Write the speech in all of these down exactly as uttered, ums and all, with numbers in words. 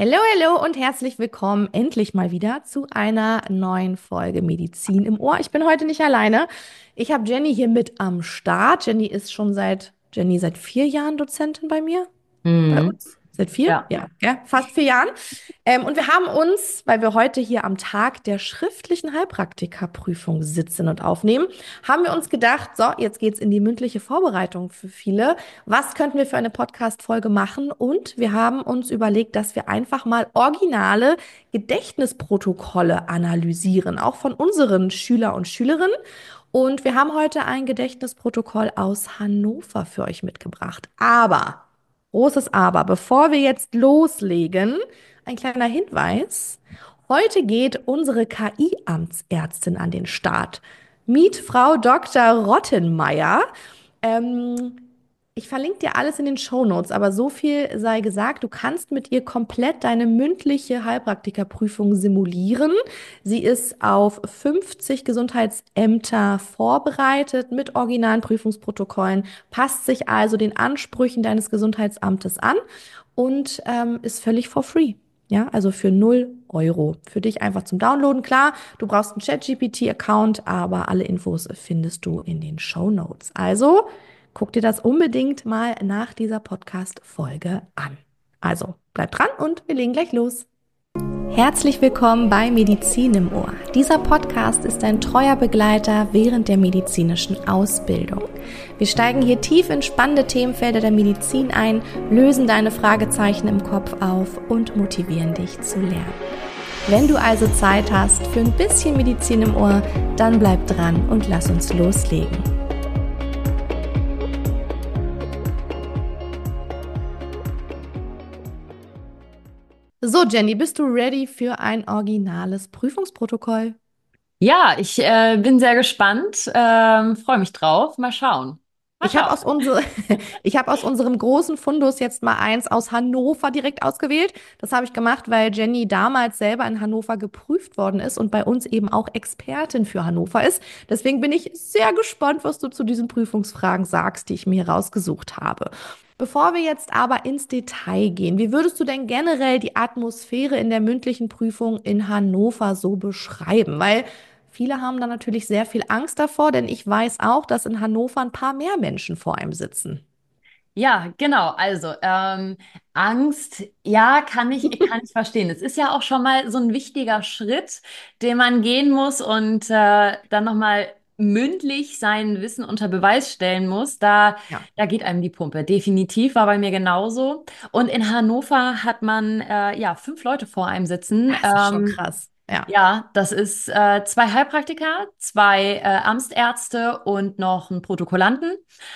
Hallo, hallo und herzlich willkommen endlich mal wieder zu einer neuen Folge Medizin im Ohr. Ich bin heute nicht alleine. Ich habe Jenny hier mit am Start. Jenny ist schon seit, Jenny seit vier Jahren Dozentin bei mir, bei Mhm. uns. Seit vier? Ja. Ja, ja, fast vier Jahren. Ähm, und wir haben uns, weil wir heute hier am Tag der schriftlichen Heilpraktikerprüfung sitzen und aufnehmen, haben wir uns gedacht, so, jetzt geht's in die mündliche Vorbereitung für viele. Was könnten wir für eine Podcast-Folge machen? Und wir haben uns überlegt, dass wir einfach mal originale Gedächtnisprotokolle analysieren, auch von unseren Schüler und Schülerinnen. Und wir haben heute ein Gedächtnisprotokoll aus Hannover für euch mitgebracht. Aber großes Aber. Bevor wir jetzt loslegen, ein kleiner Hinweis. Heute geht unsere K I-Amtsärztin an den Start. Meet Frau Doktor Rottenmeier. Ähm, Ich verlinke dir alles in den Shownotes, aber so viel sei gesagt, du kannst mit ihr komplett deine mündliche Heilpraktikerprüfung simulieren. Sie ist auf fünfzig Gesundheitsämter vorbereitet mit originalen Prüfungsprotokollen, passt sich also den Ansprüchen deines Gesundheitsamtes an und ähm, ist völlig for free. Ja, also für null Euro. Für dich einfach zum Downloaden. Klar, du brauchst einen ChatGPT-Account, aber alle Infos findest du in den Shownotes. Also guck dir das unbedingt mal nach dieser Podcast-Folge an. Also bleib dran und wir legen gleich los. Herzlich willkommen bei Medizin im Ohr. Dieser Podcast ist ein treuer Begleiter während der medizinischen Ausbildung. Wir steigen hier tief in spannende Themenfelder der Medizin ein, lösen deine Fragezeichen im Kopf auf und motivieren dich zu lernen. Wenn du also Zeit hast für ein bisschen Medizin im Ohr, dann bleib dran und lass uns loslegen. So, Jenny, bist du ready für ein originales Prüfungsprotokoll? Ja, ich äh, bin sehr gespannt, ähm, freue mich drauf. Mal schauen. Mal Ich habe schauen. aus, unsere, ich hab aus unserem großen Fundus jetzt mal eins aus Hannover direkt ausgewählt. Das habe ich gemacht, weil Jenny damals selber in Hannover geprüft worden ist und bei uns eben auch Expertin für Hannover ist. Deswegen bin ich sehr gespannt, was du zu diesen Prüfungsfragen sagst, die ich mir hier rausgesucht habe. Bevor wir jetzt aber ins Detail gehen, wie würdest du denn generell die Atmosphäre in der mündlichen Prüfung in Hannover so beschreiben? Weil viele haben da natürlich sehr viel Angst davor, denn ich weiß auch, dass in Hannover ein paar mehr Menschen vor einem sitzen. Ja, genau. Also ähm, Angst, ja, kann ich, kann ich verstehen. Es ist ja auch schon mal so ein wichtiger Schritt, den man gehen muss und äh, dann noch mal mündlich sein Wissen unter Beweis stellen muss. Da, Ja, da geht einem die Pumpe. Definitiv war bei mir genauso. Und in Hannover hat man äh, ja fünf Leute vor einem sitzen. das ist schon Ähm, krass. Ja. Ja, das ist äh, zwei Heilpraktiker, zwei äh, Amtsärzte und noch einen Protokollanten.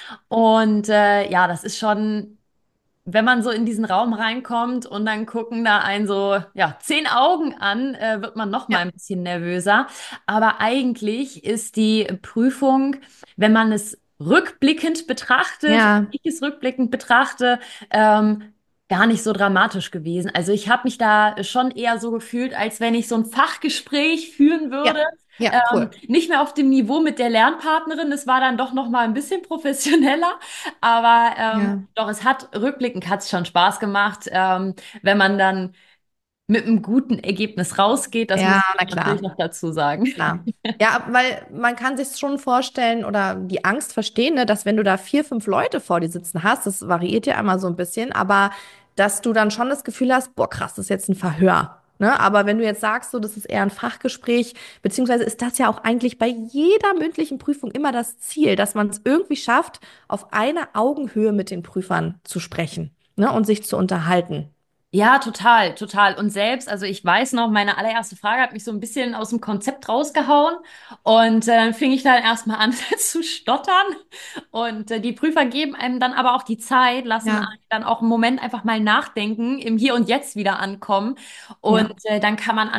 Und äh, ja, das ist schon, wenn man so in diesen Raum reinkommt und dann gucken da einen so, ja, zehn Augen an, äh, wird man noch mal Ja. ein bisschen nervöser. Aber eigentlich ist die Prüfung, wenn man es rückblickend betrachtet, Ja, ich es rückblickend betrachte, ähm, gar nicht so dramatisch gewesen. Also ich habe mich da schon eher so gefühlt, als wenn ich so ein Fachgespräch führen würde. ja, ja, Ähm, cool. nicht mehr auf dem Niveau mit der Lernpartnerin. Es war dann doch noch mal ein bisschen professioneller. Aber ähm, Ja. doch, es hat rückblickend hat es schon Spaß gemacht, ähm, wenn man dann mit einem guten Ergebnis rausgeht. Das Ja, muss ich na natürlich klar, noch dazu sagen. klar. Ja, weil man kann sich schon vorstellen oder die Angst verstehen, ne, dass wenn du da vier, fünf Leute vor dir sitzen hast, das variiert ja einmal so ein bisschen, aber dass du dann schon das Gefühl hast, boah, krass, das ist jetzt ein Verhör. Ne? Aber wenn du jetzt sagst, so, das ist eher ein Fachgespräch, beziehungsweise ist das ja auch eigentlich bei jeder mündlichen Prüfung immer das Ziel, dass man es irgendwie schafft, auf einer Augenhöhe mit den Prüfern zu sprechen, ne, und sich zu unterhalten. Ja, total, total. Und selbst, also ich weiß noch, meine allererste Frage hat mich so ein bisschen aus dem Konzept rausgehauen. Und äh, dann fing ich dann erstmal an zu stottern. Und äh, die Prüfer geben einem dann aber auch die Zeit, lassen Ja, einen dann auch einen Moment einfach mal nachdenken, im Hier und Jetzt wieder ankommen. Und ja, äh, dann kann man einfach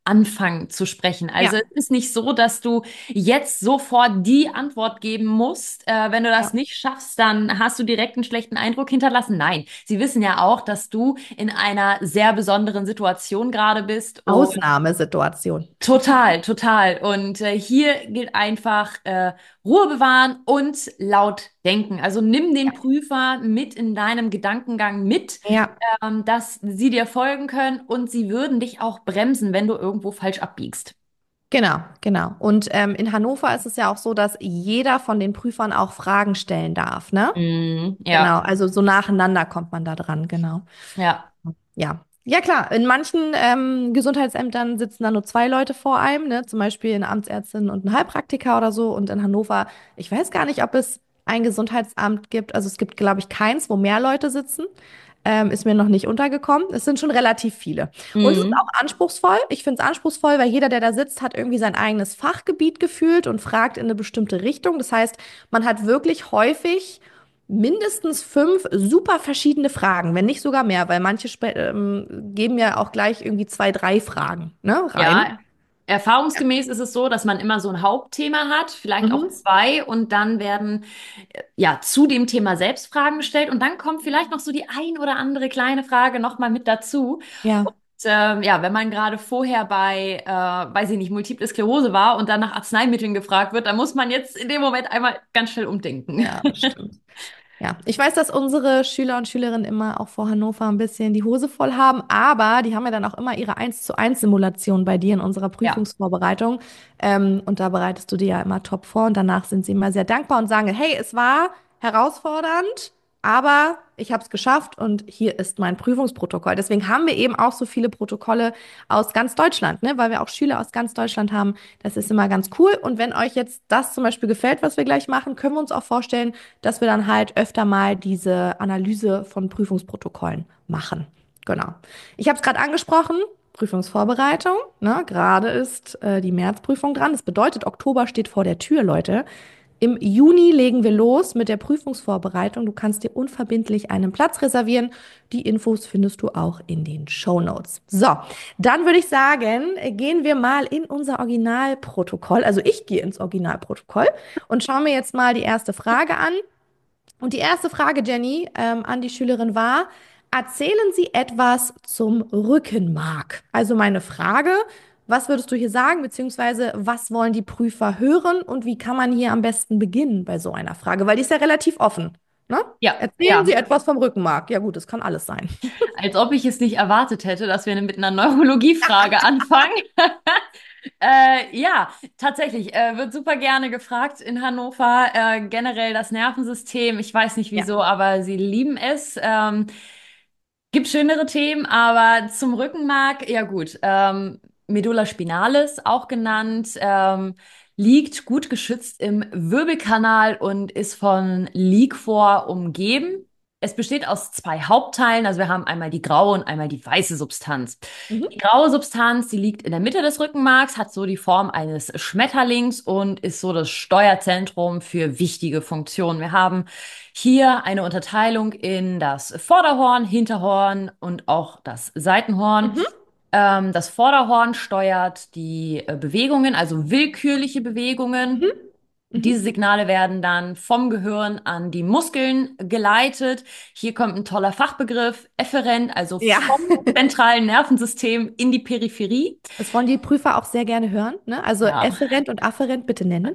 anfangen zu sprechen. Also Ja, es ist nicht so, dass du jetzt sofort die Antwort geben musst. Äh, wenn du das ja. nicht schaffst, dann hast du direkt einen schlechten Eindruck hinterlassen. Nein, sie wissen ja auch, dass du in einer sehr besonderen Situation gerade bist. Ausnahmesituation. Total, total. Und äh, hier gilt einfach äh, Ruhe bewahren und laut denken. Also nimm den Prüfer mit in deinem Gedankengang mit, Ja. ähm, dass sie dir folgen können und sie würden dich auch bremsen, wenn du irgendwo falsch abbiegst. Genau, genau. Und ähm, in Hannover ist es ja auch so, dass jeder von den Prüfern auch Fragen stellen darf, ne? Mhm, Genau, ja, also so nacheinander kommt man da dran, genau. ja, Ja. Ja, klar, in manchen ähm, Gesundheitsämtern sitzen da nur zwei Leute vor einem, ne? Zum Beispiel eine Amtsärztin und ein Heilpraktiker oder so. Und in Hannover, ich weiß gar nicht, ob es ein Gesundheitsamt gibt. Also es gibt, glaube ich, keins, wo mehr Leute sitzen. Ähm, ist mir noch nicht untergekommen. Es sind schon relativ viele. Und es ist auch mhm. anspruchsvoll. Ich finde es anspruchsvoll, weil jeder, der da sitzt, hat irgendwie sein eigenes Fachgebiet gefühlt und fragt in eine bestimmte Richtung. Das heißt, man hat wirklich häufig mindestens fünf super verschiedene Fragen, wenn nicht sogar mehr, weil manche spe- ähm, geben ja auch gleich irgendwie zwei, drei Fragen, ne, Ja, rein. erfahrungsgemäß ist es so, dass man immer so ein Hauptthema hat, vielleicht auch Mhm. zwei, und dann werden äh, ja zu dem Thema selbst Fragen gestellt und dann kommt vielleicht noch so die ein oder andere kleine Frage nochmal mit dazu. Und Ja. ähm, ja, wenn man gerade vorher bei, äh, weiß ich nicht, Multiple Sklerose war und dann nach Arzneimitteln gefragt wird, dann muss man jetzt in dem Moment einmal ganz schnell umdenken. Ja, das stimmt. Ja, ich weiß, dass unsere Schüler und Schülerinnen immer auch vor Hannover ein bisschen die Hose voll haben, aber die haben ja dann auch immer ihre eins zu eins Simulation bei dir in unserer Ja. Prüfungsvorbereitung. Ähm, und da bereitest du dir ja immer top vor und danach sind sie immer sehr dankbar und sagen, hey, es war herausfordernd, aber ich habe es geschafft und hier ist mein Prüfungsprotokoll. Deswegen haben wir eben auch so viele Protokolle aus ganz Deutschland, ne? Weil wir auch Schüler aus ganz Deutschland haben. Das ist immer ganz cool. Und wenn euch jetzt das zum Beispiel gefällt, was wir gleich machen, können wir uns auch vorstellen, dass wir dann halt öfter mal diese Analyse von Prüfungsprotokollen machen. Genau. Ich habe es gerade angesprochen. Prüfungsvorbereitung, ne? Gerade ist äh, die Märzprüfung dran. Das bedeutet, Oktober steht vor der Tür, Leute. Im Juni legen wir los mit der Prüfungsvorbereitung. Du kannst dir unverbindlich einen Platz reservieren. Die Infos findest du auch in den Shownotes. So, dann würde ich sagen, gehen wir mal in unser Originalprotokoll. Also ich gehe ins Originalprotokoll und schaue mir jetzt mal die erste Frage an. Und die erste Frage, Jenny, ähm, an die Schülerin war, erzählen Sie etwas zum Rückenmark? Also meine Frage, was würdest du hier sagen, beziehungsweise was wollen die Prüfer hören und wie kann man hier am besten beginnen bei so einer Frage? Weil die ist ja relativ offen. Ne? Ja, Erzählen Sie ja. etwas vom Rückenmark. Ja gut, das kann alles sein. Als ob ich es nicht erwartet hätte, dass wir mit einer Neurologiefrage anfangen. Äh, ja, tatsächlich, äh, wird super gerne gefragt in Hannover. Äh, generell das Nervensystem, ich weiß nicht Ja. wieso, aber sie lieben es. Ähm, gibt schönere Themen, aber zum Rückenmark, ja gut. Ähm, Medulla spinalis, auch genannt, ähm, liegt gut geschützt im Wirbelkanal und ist von Liquor umgeben. Es besteht aus zwei Hauptteilen, also wir haben einmal die graue und einmal die weiße Substanz. Die Mhm. graue Substanz, die liegt in der Mitte des Rückenmarks, hat so die Form eines Schmetterlings und ist so das Steuerzentrum für wichtige Funktionen. Wir haben hier eine Unterteilung in das Vorderhorn, Hinterhorn und auch das Seitenhorn. Mhm. Ähm, das Vorderhorn steuert die äh, Bewegungen, also willkürliche Bewegungen. Mhm. Diese Mhm. Signale werden dann vom Gehirn an die Muskeln geleitet. Hier kommt ein toller Fachbegriff, efferent, also Ja. vom zentralen Nervensystem in die Peripherie. Das wollen die Prüfer auch sehr gerne hören, ne? Also Ja. efferent und afferent bitte nennen.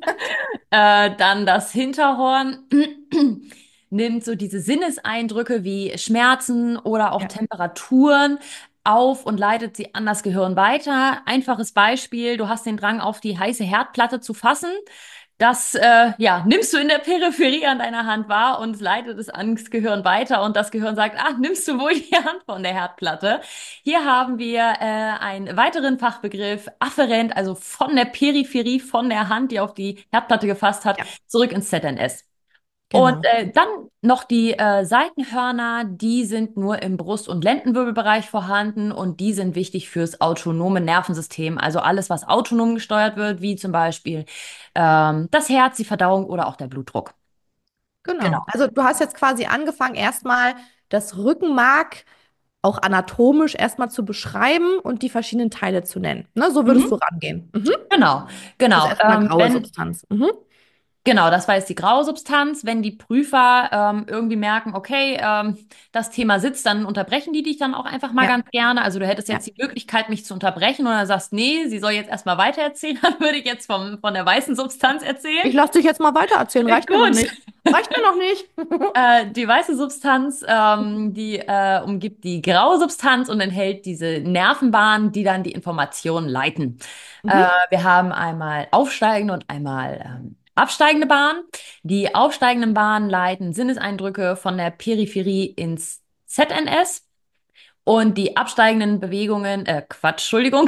Äh, dann das Hinterhorn nimmt so diese Sinneseindrücke wie Schmerzen oder auch Ja. Temperaturen auf und leitet sie an das Gehirn weiter. Einfaches Beispiel, du hast den Drang, auf die heiße Herdplatte zu fassen. Das äh, ja, nimmst du in der Peripherie an deiner Hand wahr und leitet es ans Gehirn weiter und das Gehirn sagt, ah, nimmst du wohl die Hand von der Herdplatte. Hier haben wir äh, einen weiteren Fachbegriff, afferent, also von der Peripherie, von der Hand, die auf die Herdplatte gefasst hat, Ja, zurück ins Z N S. Und genau. äh, dann noch die äh, Seitenhörner, die sind nur im Brust- und Lendenwirbelbereich vorhanden und die sind wichtig fürs autonome Nervensystem. Also alles, was autonom gesteuert wird, wie zum Beispiel ähm, das Herz, die Verdauung oder auch der Blutdruck. Genau. Genau. Also du hast jetzt quasi angefangen, erstmal das Rückenmark auch anatomisch erstmal zu beschreiben und die verschiedenen Teile zu nennen. Ne, so würdest du Mhm. rangehen. Mhm. Genau, Also genau. erstmal Ähm, graue wenn, Substanz. Mhm. Genau, das war jetzt die graue Substanz. Wenn die Prüfer ähm, irgendwie merken, okay, ähm, das Thema sitzt, dann unterbrechen die dich dann auch einfach mal Ja, ganz gerne. Also du hättest ja. jetzt die Möglichkeit, mich zu unterbrechen oder sagst, nee, sie soll jetzt erstmal weitererzählen, dann würde ich jetzt vom, von der weißen Substanz erzählen. Ich lasse dich jetzt mal weiter erzählen. Äh, Reicht mir noch Gut. nicht. Reicht mir noch nicht. Äh, die weiße Substanz, ähm, die äh, umgibt die graue Substanz und enthält diese Nervenbahnen, die dann die Informationen leiten. Äh, Mhm. wir haben einmal aufsteigende und einmal ähm, absteigende Bahnen. Die aufsteigenden Bahnen leiten Sinneseindrücke von der Peripherie ins Z N S und die absteigenden Bewegungen, äh, Quatsch, Entschuldigung.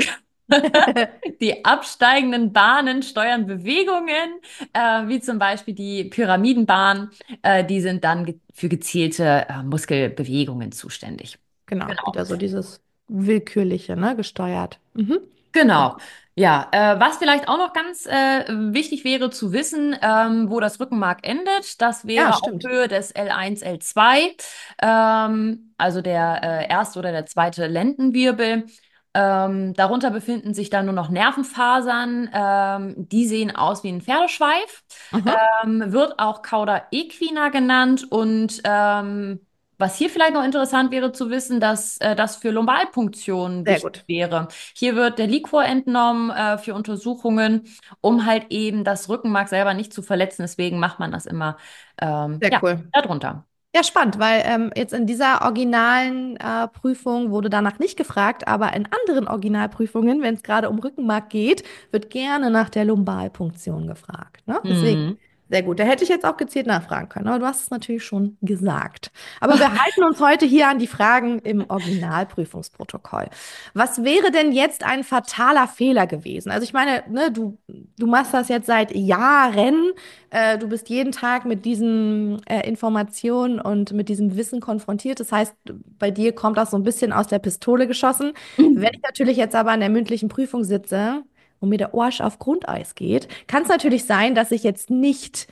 Die absteigenden Bahnen steuern Bewegungen, äh, wie zum Beispiel die Pyramidenbahn. Äh, die sind dann ge für gezielte äh, Muskelbewegungen zuständig. Genau, Genau. wieder so dieses Willkürliche, ne, gesteuert. Mhm. Genau. Ja, äh, was vielleicht auch noch ganz äh, wichtig wäre zu wissen, ähm, wo das Rückenmark endet, das Ja, wäre auf stimmt. Höhe des L eins, L zwei, ähm, also der äh, erste oder der zweite Lendenwirbel. Ähm, darunter befinden sich dann nur noch Nervenfasern, ähm, die sehen aus wie ein Pferdeschweif, Mhm. ähm, wird auch Cauda equina genannt und ähm, was hier vielleicht noch interessant wäre zu wissen, dass äh, das für Lumbalpunktion Sehr wichtig gut. wäre. Hier wird der Liquor entnommen äh, für Untersuchungen, um halt eben das Rückenmark selber nicht zu verletzen. Deswegen macht man das immer ähm, Sehr ja, cool. darunter. Ja, spannend, weil ähm, jetzt in dieser originalen äh, Prüfung wurde danach nicht gefragt, aber in anderen Originalprüfungen, wenn es gerade um Rückenmark geht, wird gerne nach der Lumbalpunktion gefragt. Ne? Deswegen, Mhm. sehr gut. Da hätte ich jetzt auch gezielt nachfragen können, aber du hast es natürlich schon gesagt. Aber wir halten uns heute hier an die Fragen im Originalprüfungsprotokoll. Was wäre denn jetzt ein fataler Fehler gewesen? Also ich meine, ne, du, du machst das jetzt seit Jahren. Äh, du bist jeden Tag mit diesen äh, Informationen und mit diesem Wissen konfrontiert. Das heißt, bei dir kommt das so ein bisschen aus der Pistole geschossen. Wenn ich natürlich jetzt aber an der mündlichen Prüfung sitze und mir der Arsch auf Grundeis geht, kann es natürlich sein, dass ich jetzt nicht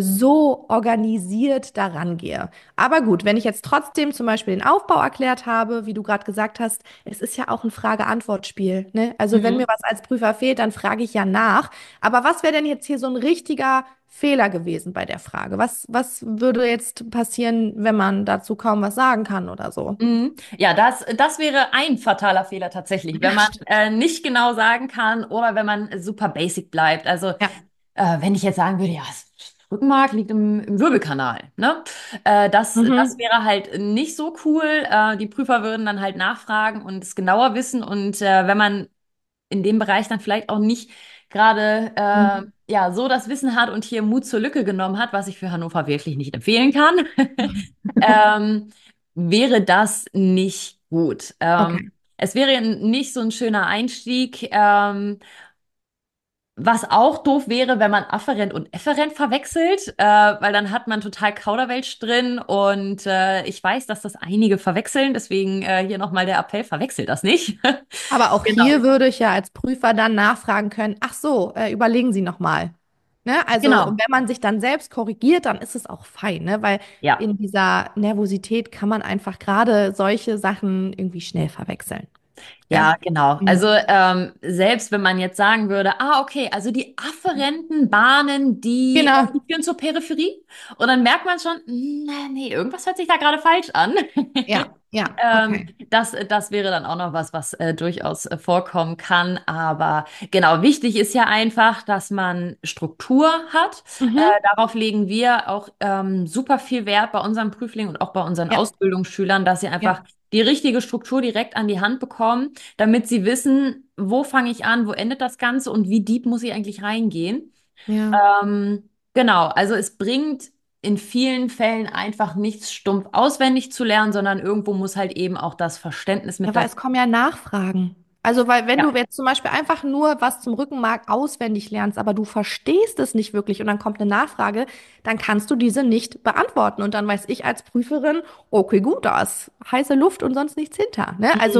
so organisiert daran gehe. Aber gut, wenn ich jetzt trotzdem zum Beispiel den Aufbau erklärt habe, wie du gerade gesagt hast, es ist ja auch ein Frage-Antwort-Spiel, ne? Also wenn mir Mhm. was als Prüfer fehlt, dann frage ich ja nach. Aber was wäre denn jetzt hier so ein richtiger Fehler gewesen bei der Frage? Was, was würde jetzt passieren, wenn man dazu kaum was sagen kann oder so? Mhm. Ja, das, das wäre ein fataler Fehler tatsächlich, wenn Ja, man stimmt. äh, nicht genau sagen kann oder wenn man super basic bleibt. Also Ja. äh, wenn ich jetzt sagen würde, ja, das Rückenmark liegt im, im Wirbelkanal, ne? Äh, das, das Mhm. wäre halt nicht so cool. Äh, die Prüfer würden dann halt nachfragen und es genauer wissen. Und äh, wenn man in dem Bereich dann vielleicht auch nicht gerade äh, Mhm. ja so das Wissen hat und hier Mut zur Lücke genommen hat, was ich für Hannover wirklich nicht empfehlen kann, ähm, wäre das nicht gut. Ähm, Okay. es wäre nicht so ein schöner Einstieg. Ähm, was auch doof wäre, wenn man Afferent und Efferent verwechselt, äh, weil dann hat man total Kauderwelsch drin und äh, ich weiß, dass das einige verwechseln, deswegen äh, hier nochmal der Appell, verwechselt das nicht. Aber auch Genau, hier würde ich ja als Prüfer dann nachfragen können, ach so, äh, überlegen Sie noch mal. Ne? Also, und genau, wenn man sich dann selbst korrigiert, dann ist es auch fein, ne? Weil ja. in dieser Nervosität kann man einfach gerade solche Sachen irgendwie schnell verwechseln. Ja. Ja, genau. Also Mhm. ähm, selbst wenn man jetzt sagen würde, ah, okay, also die afferenten Bahnen, die, äh, Genau. die führen zur Peripherie. Und dann merkt man schon, "Hm, nee, nee, irgendwas hört sich da gerade falsch an. Ja, ja, Ähm, okay. das, das wäre dann auch noch was, was äh, durchaus äh, vorkommen kann. Aber genau, wichtig ist ja einfach, dass man Struktur hat. Äh, Mhm. darauf legen wir auch ähm, super viel Wert bei unseren Prüflingen und auch bei unseren Ja, Ausbildungsschülern, dass sie einfach ja, die richtige Struktur direkt an die Hand bekommen, damit sie wissen, wo fange ich an, wo endet das Ganze und wie deep muss ich eigentlich reingehen. ja. Ähm, genau, also es bringt in vielen Fällen einfach nichts stumpf auswendig zu lernen, sondern irgendwo muss halt eben auch das Verständnis Ja, mit weil dabei. es kommen ja Nachfragen. Also, weil wenn du Ja. jetzt zum Beispiel einfach nur was zum Rückenmark auswendig lernst, aber du verstehst es nicht wirklich und dann kommt eine Nachfrage, dann kannst du diese nicht beantworten. Und dann weiß ich als Prüferin, okay, gut, da ist heiße Luft und sonst nichts hinter. Ne? Also, Mhm.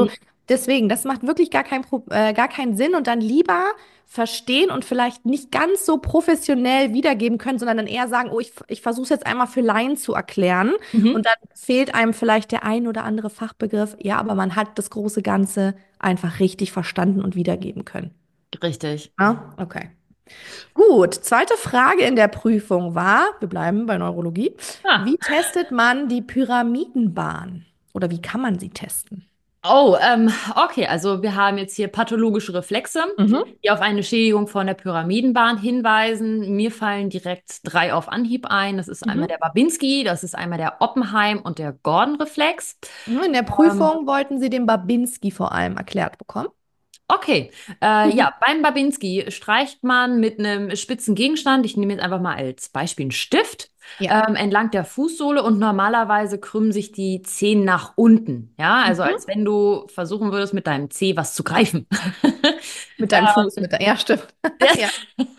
Deswegen, das macht wirklich gar kein, Pro- äh, gar keinen Sinn und dann lieber verstehen und vielleicht nicht ganz so professionell wiedergeben können, sondern dann eher sagen, oh, ich, ich versuche es jetzt einmal für Laien zu erklären und Mhm. dann fehlt einem vielleicht der ein oder andere Fachbegriff. Ja, aber man hat das große Ganze einfach richtig verstanden und wiedergeben können. Richtig. Ja, okay. Gut, zweite Frage in der Prüfung war, wir bleiben bei Neurologie, Ah. wie testet man die Pyramidenbahn? Oder wie kann man sie testen? Oh, ähm, okay, also wir haben jetzt hier pathologische Reflexe, Mhm. die auf eine Schädigung von der Pyramidenbahn hinweisen. Mir fallen direkt drei auf Anhieb ein. Das ist einmal Mhm. der Babinski, das ist einmal der Oppenheim und der Gordon-Reflex. Mhm, in der Ähm, Prüfung wollten Sie den Babinski vor allem erklärt bekommen. Okay, äh, Mhm. ja, beim Babinski streicht man mit einem spitzen Gegenstand, ich nehme jetzt einfach mal als Beispiel einen Stift, Ja. ähm, entlang der Fußsohle und normalerweise krümmen sich die Zehen nach unten. Ja, also Mhm. als wenn du versuchen würdest, mit deinem Zeh was zu greifen. Mit deinem Fuß, mit der, ja, stimmt. Ja. Ja.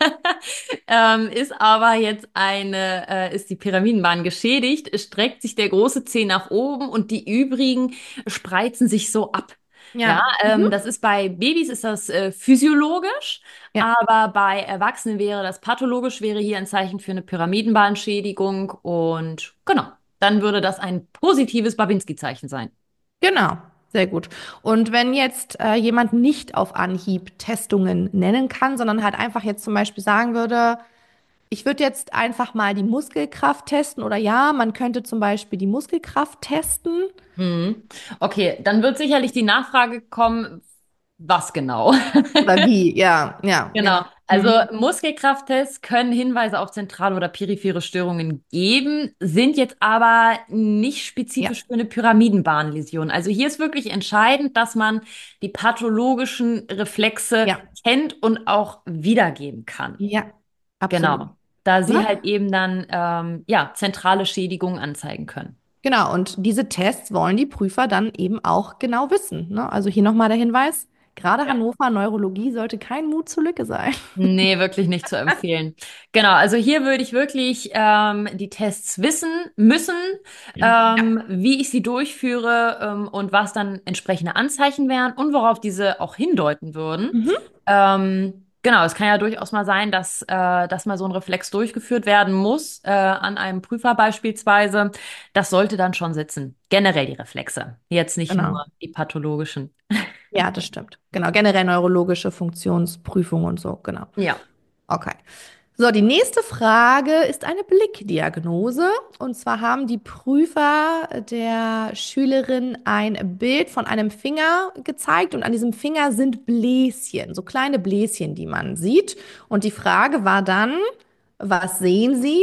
Ähm, ist aber jetzt eine, äh, ist die Pyramidenbahn geschädigt, streckt sich der große Zeh nach oben und die übrigen spreizen sich so ab. Ja, Ja. Mhm. ähm, das ist bei Babys ist das äh, physiologisch, Ja. aber bei Erwachsenen wäre das pathologisch, wäre hier ein Zeichen für eine Pyramidenbahnschädigung und genau, dann würde das ein positives Babinski-Zeichen sein. Genau. Sehr gut. Und wenn jetzt äh, jemand nicht auf Anhieb Testungen nennen kann, sondern halt einfach jetzt zum Beispiel sagen würde, ich würde jetzt einfach mal die Muskelkraft testen oder ja, man könnte zum Beispiel die Muskelkraft testen. Hm. Okay, dann wird sicherlich die Nachfrage kommen, was genau? Oder wie? Ja, ja, Genau. genau. Also Mhm. Muskelkrafttests können Hinweise auf zentrale oder periphere Störungen geben, sind jetzt aber nicht Ja, spezifisch für eine Pyramidenbahnläsion. Also hier ist wirklich entscheidend, dass man die pathologischen Reflexe ja, kennt und auch wiedergeben kann. ja, absolut. Genau. Da sie Ne? halt eben dann ähm, ja zentrale Schädigungen anzeigen können. Genau, und diese Tests wollen die Prüfer dann eben auch genau wissen. Ne? Also hier nochmal der Hinweis, gerade Ja. Hannover Neurologie sollte kein Mut zur Lücke sein. Nee, wirklich nicht zu empfehlen. Genau, also hier würde ich wirklich ähm, die Tests wissen müssen, Ja. ähm, wie ich sie durchführe ähm, und was dann entsprechende Anzeichen wären und worauf diese auch hindeuten würden. Mhm. Ähm, genau, es kann ja durchaus mal sein, dass, äh, dass mal so ein Reflex durchgeführt werden muss, äh, an einem Prüfer beispielsweise. Das sollte dann schon sitzen. Generell die Reflexe, jetzt nicht Genau. nur die pathologischen. Ja, das stimmt. Genau, generell neurologische Funktionsprüfung und so, genau. Ja. Okay. So, die nächste Frage ist eine Blickdiagnose. Und zwar haben die Prüfer der Schülerin ein Bild von einem Finger gezeigt und an diesem Finger sind Bläschen, so kleine Bläschen, die man sieht. Und die Frage war dann, was sehen Sie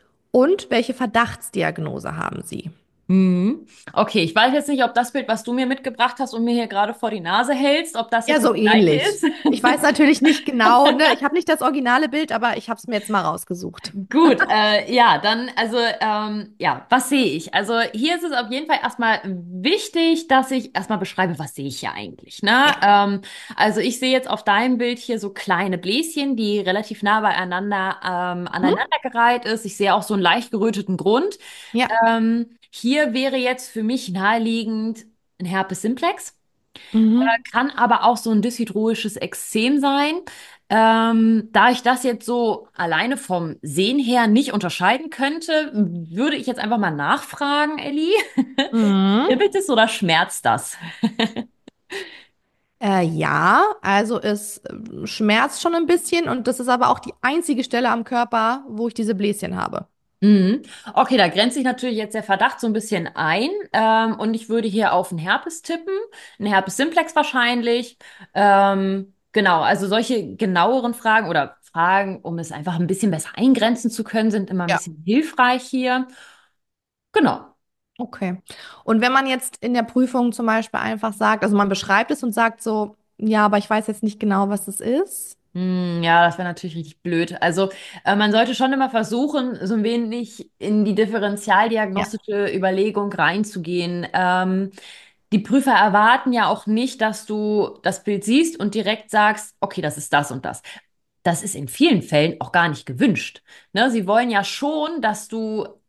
und welche Verdachtsdiagnose haben Sie? Mhm. Okay, ich weiß jetzt nicht, ob das Bild, was du mir mitgebracht hast und mir hier gerade vor die Nase hältst, ob das Ja, jetzt das so gleiche ähnlich. ist. Ich weiß natürlich nicht genau, ne? Ich habe nicht das originale Bild, aber ich habe es mir jetzt mal rausgesucht. Gut, äh, ja, dann, also, ähm, ja, was sehe ich? Also, hier ist es auf jeden Fall erstmal wichtig, dass ich erstmal beschreibe, was sehe ich hier eigentlich, ne? Ja. Ähm, also, ich sehe jetzt auf deinem Bild hier so kleine Bläschen, die relativ nah beieinander, ähm, Hm? aneinandergereiht ist. Ich sehe auch so einen leicht geröteten Grund. Ja. Ähm, hier wäre jetzt für mich naheliegend ein Herpes simplex. Mhm. Kann aber auch so ein dyshydroisches Ekzem sein. Ähm, da ich das jetzt so alleine vom Sehen her nicht unterscheiden könnte, würde ich jetzt einfach mal nachfragen, Elli. Mhm. Kribbelt es oder schmerzt das? Äh, ja, also es äh, schmerzt schon ein bisschen und das ist aber auch die einzige Stelle am Körper, wo ich diese Bläschen habe. Mhm. Okay, da grenzt sich natürlich jetzt der Verdacht so ein bisschen ein. Ähm, und ich würde hier auf einen Herpes tippen, einen Herpes simplex wahrscheinlich. Ähm, genau, also solche genaueren Fragen oder Fragen, um es einfach ein bisschen besser eingrenzen zu können, sind immer ein Ja. bisschen hilfreich hier. Genau. Okay. Und wenn man jetzt in der Prüfung zum Beispiel einfach sagt, also man beschreibt es und sagt so, ja, aber ich weiß jetzt nicht genau, was es ist. Hm, ja, das wäre natürlich richtig blöd. Also äh, man sollte schon immer versuchen, so ein wenig in die Ja. differenzialdiagnostische Überlegung reinzugehen. Ähm, die Prüfer erwarten ja auch nicht, dass du das Bild siehst und direkt sagst, okay, das ist das und das. Das ist in vielen Fällen auch gar nicht gewünscht. Ne? Sie wollen ja schon, dass du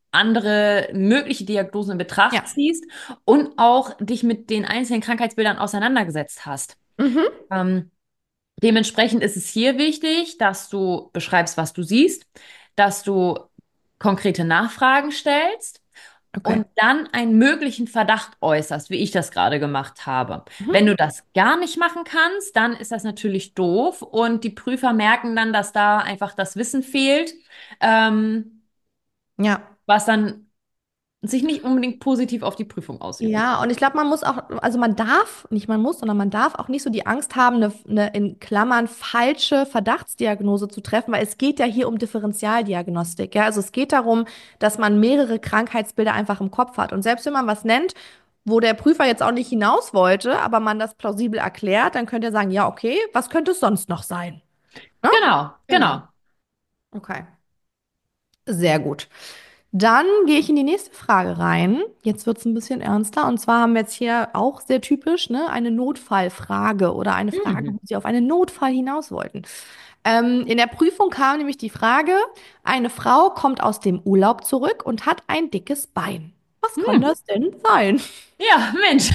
andere mögliche Diagnosen in Betracht Ja. ziehst und auch dich mit den einzelnen Krankheitsbildern auseinandergesetzt hast. Mhm. Ähm, Dementsprechend ist es hier wichtig, dass du beschreibst, was du siehst, dass du konkrete Nachfragen stellst Okay. und dann einen möglichen Verdacht äußerst, wie ich das gerade gemacht habe. Mhm. Wenn du das gar nicht machen kannst, dann ist das natürlich doof und die Prüfer merken dann, dass da einfach das Wissen fehlt, ähm, Ja. was dann sich nicht unbedingt positiv auf die Prüfung auswirken Ja, kann. und ich glaube, man muss auch, also man darf, nicht man muss, sondern man darf auch nicht so die Angst haben, eine, eine in Klammern falsche Verdachtsdiagnose zu treffen, weil es geht ja hier um Differentialdiagnostik. Ja? Also es geht darum, dass man mehrere Krankheitsbilder einfach im Kopf hat. Und selbst wenn man was nennt, wo der Prüfer jetzt auch nicht hinaus wollte, aber man das plausibel erklärt, dann könnt ihr sagen, ja, okay, was könnte es sonst noch sein? Ne? Genau, Genau. genau. Okay. Sehr gut. Dann gehe ich in die nächste Frage rein. Jetzt wird es ein bisschen ernster. Und zwar haben wir jetzt hier auch sehr typisch, ne, eine Notfallfrage oder eine Frage, Mhm. wo Sie auf einen Notfall hinaus wollten. Ähm, in der Prüfung kam nämlich die Frage, eine Frau kommt aus dem Urlaub zurück und hat ein dickes Bein. Was kann Hm. das denn sein? Ja, Mensch.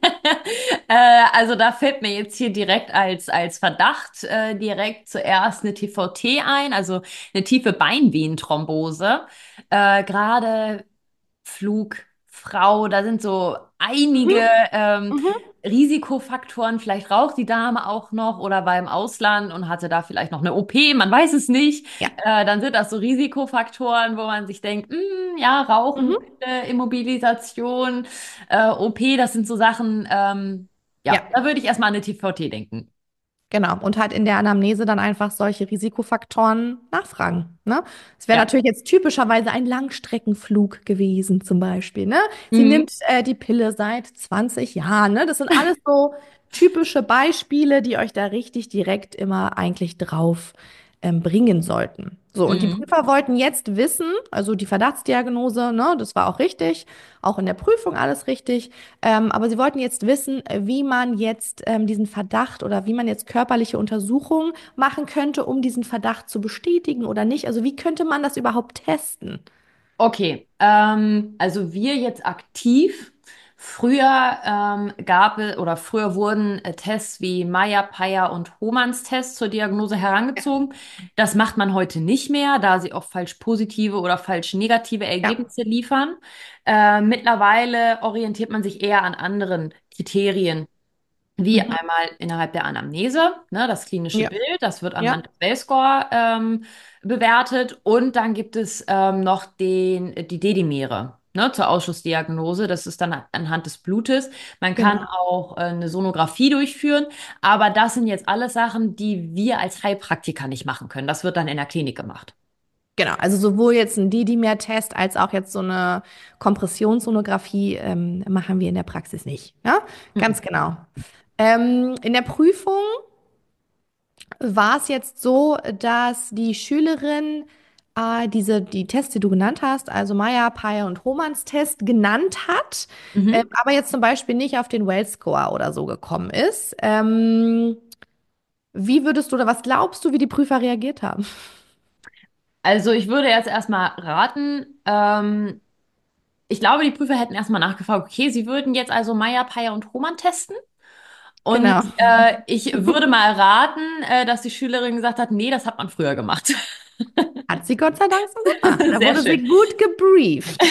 Äh, also da fällt mir jetzt hier direkt als, als Verdacht äh, direkt zuerst eine T V T ein, also eine tiefe Beinvenenthrombose. Äh, gerade Flug, Frau, da sind so Mhm, einige ähm, mhm. Risikofaktoren. Vielleicht raucht die Dame auch noch oder war im Ausland und hatte da vielleicht noch eine O P, man weiß es nicht. Ja. Äh, dann sind das so Risikofaktoren, wo man sich denkt, "Hm, ja, Rauchen, Mhm. Pille, Immobilisation, äh, O P, das sind so Sachen, ähm, ja, Ja. da würde ich erstmal an eine T V T denken. Genau, und halt in der Anamnese dann einfach solche Risikofaktoren nachfragen. Ne? Es wäre Ja. natürlich jetzt typischerweise ein Langstreckenflug gewesen, zum Beispiel. Ne? Sie Mhm. nimmt äh, die Pille seit zwanzig Jahren. Ne? Das sind alles so typische Beispiele, die euch da richtig direkt immer eigentlich drauf ähm, bringen sollten. So, und die Mhm. Prüfer wollten jetzt wissen, also die Verdachtsdiagnose, ne, das war auch richtig, auch in der Prüfung alles richtig. Ähm, aber sie wollten jetzt wissen, äh, wie man jetzt ähm, diesen Verdacht oder wie man jetzt körperliche Untersuchungen machen könnte, um diesen Verdacht zu bestätigen oder nicht. Also wie könnte man das überhaupt testen? Okay, ähm, also wir jetzt aktiv. Früher ähm, gab es oder früher wurden äh, Tests wie Meyer-Peyer und Homans Test zur Diagnose herangezogen. Das macht man heute nicht mehr, da sie auch falsch positive oder falsch negative Ja. Ergebnisse liefern. Äh, mittlerweile orientiert man sich eher an anderen Kriterien. Wie Mhm. einmal innerhalb der Anamnese, ne, das klinische Ja. Bild, das wird Ja. anhand des Wellscore ähm, bewertet. Und dann gibt es ähm, noch den, die Dedimere, ne, zur Ausschussdiagnose. Das ist dann anhand des Blutes. Man kann Genau. auch äh, eine Sonographie durchführen, aber das sind jetzt alles Sachen, die wir als Heilpraktiker nicht machen können. Das wird dann in der Klinik gemacht. Genau, also sowohl jetzt ein Dedimer-Test als auch jetzt so eine Kompressionssonographie ähm, machen wir in der Praxis nicht. Ja, Mhm. ganz genau. Ähm, in der Prüfung war es jetzt so, dass die Schülerin äh, diese, die Tests, die du genannt hast, also Meyer, Peyer und Homans Test genannt hat, ähm, Mhm. aber jetzt zum Beispiel nicht auf den Wellscore oder so gekommen ist. Ähm, wie würdest du oder was glaubst du, wie die Prüfer reagiert haben? Also ich würde jetzt erstmal raten, ähm, ich glaube, die Prüfer hätten erstmal nachgefragt, okay, sie würden jetzt also Meyer, Peyer und Hohmann testen. Und Genau. äh, ich würde mal raten, äh, dass die Schülerin gesagt hat, nee, das hat man früher gemacht. Hat sie Gott sei Dank so gemacht. Da Sehr wurde schön. sie gut gebrieft.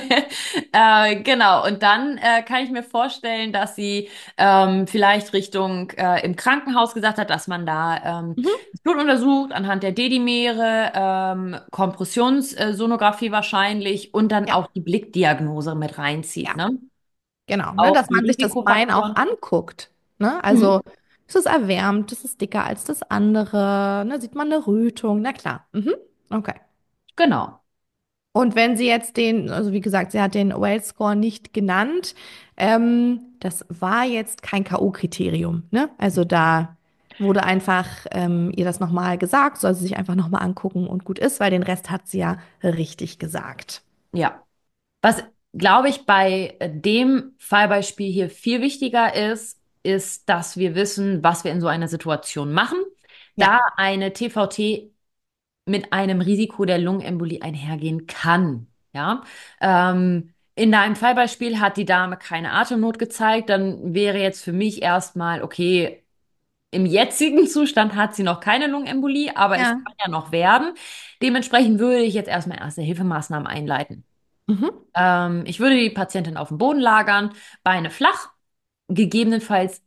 Äh, genau, und dann äh, kann ich mir vorstellen, dass sie ähm, vielleicht Richtung äh, im Krankenhaus gesagt hat, dass man da ähm, Mhm. das Blut untersucht anhand der Dedimere, ähm, Kompressionssonographie wahrscheinlich und dann Ja, auch die Blickdiagnose mit reinzieht, ja, ne? genau. Ne, Auch dass die man sich das Bein auch Risikofaktoren. anguckt. Ne? Mhm. Also, ist es erwärmt, ist es dicker als das andere? Ne? Sieht man eine Rötung? Na klar. Mhm. Okay. Genau. Und wenn sie jetzt den, also wie gesagt, sie hat den Wales-Score nicht genannt, ähm, das war jetzt kein K O-Kriterium. Ne? Also da wurde einfach ähm, ihr das nochmal gesagt, soll sie sich einfach nochmal angucken und gut ist, weil den Rest hat sie ja richtig gesagt. Ja. Was, glaube ich, bei äh, dem Fallbeispiel hier viel wichtiger ist, ist, dass wir wissen, was wir in so einer Situation machen, da Ja. eine T V T mit einem Risiko der Lungenembolie einhergehen kann. Ja, ähm, in deinem Fallbeispiel hat die Dame keine Atemnot gezeigt, dann wäre jetzt für mich erstmal, okay, im jetzigen Zustand hat sie noch keine Lungenembolie, aber es Ja. kann ja noch werden. Dementsprechend würde ich jetzt erstmal Erste-Hilfemaßnahmen einleiten. Mhm. Ähm, ich würde die Patientin auf dem Boden lagern, Beine flach, gegebenenfalls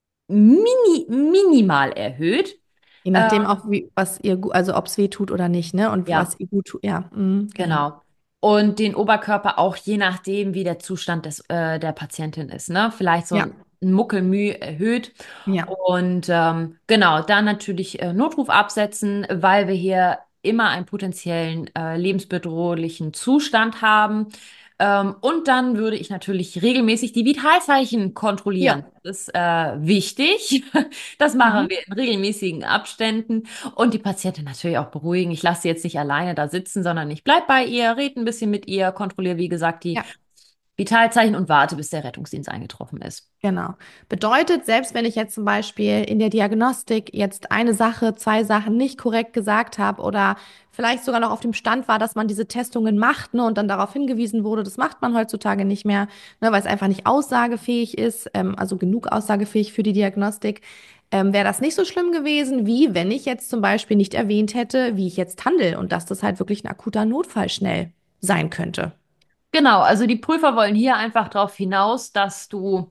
mini, minimal erhöht. Je nachdem Ähm, auch, wie, was ihr, gu- also ob es weh tut oder nicht, ne? Und ja. was ihr gut tut. Ja, mhm, genau. Genau. Und den Oberkörper auch je nachdem, wie der Zustand des, äh, der Patientin ist, ne? Vielleicht so Ja, ein Muckelmüh erhöht. ja, Und ähm, genau, dann natürlich äh, Notruf absetzen, weil wir hier immer einen potenziellen äh, lebensbedrohlichen Zustand haben. Ähm, und dann würde ich natürlich regelmäßig die Vitalzeichen ja. kontrollieren. Das ist äh, wichtig. Das machen Mhm. wir in regelmäßigen Abständen. Und die Patientin natürlich auch beruhigen. Ich lasse sie jetzt nicht alleine da sitzen, sondern ich bleib bei ihr, rede ein bisschen mit ihr, kontrolliere, wie gesagt, die Ja. Vitalzeichen und warte, bis der Rettungsdienst eingetroffen ist. Genau. Bedeutet, selbst wenn ich jetzt zum Beispiel in der Diagnostik jetzt eine Sache, zwei Sachen nicht korrekt gesagt habe oder vielleicht sogar noch auf dem Stand war, dass man diese Testungen macht, ne, und dann darauf hingewiesen wurde, das macht man heutzutage nicht mehr, ne, weil es einfach nicht aussagefähig ist, ähm, also genug aussagefähig für die Diagnostik, ähm, wäre das nicht so schlimm gewesen, wie wenn ich jetzt zum Beispiel nicht erwähnt hätte, wie ich jetzt handle und dass das halt wirklich ein akuter Notfall schnell sein könnte. Genau, also die Prüfer wollen hier einfach darauf hinaus, dass du